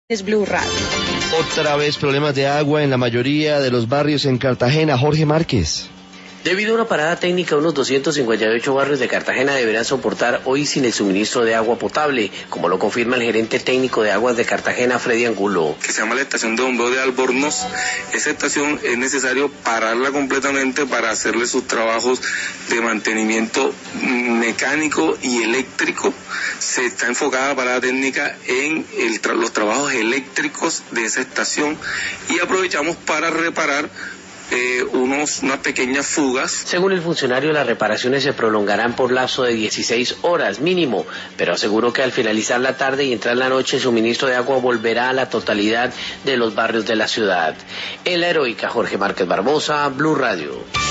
Es Blue Radio. Otra vez problemas de agua en la mayoría de los barrios en Cartagena. Jorge Márquez. Debido a una parada técnica, unos 258 barrios de Cartagena deberán soportar hoy sin el suministro de agua potable, como lo confirma el gerente técnico de aguas de Cartagena, Freddy Angulo. Que se llama la estación de bombeo de Albornoz. Esa estación es necesario pararla completamente para hacerle sus trabajos de mantenimiento mecánico y eléctrico. Se está enfocada la parada técnica en los trabajos eléctricos de esa estación y aprovechamos para reparar unas pequeñas fugas. Según el funcionario, las reparaciones se prolongarán por lapso de 16 horas mínimo, pero aseguró que al finalizar la tarde y entrar la noche el suministro de agua volverá a la totalidad de los barrios de la ciudad. En La Heroica, Jorge Márquez Barbosa, Blue Radio.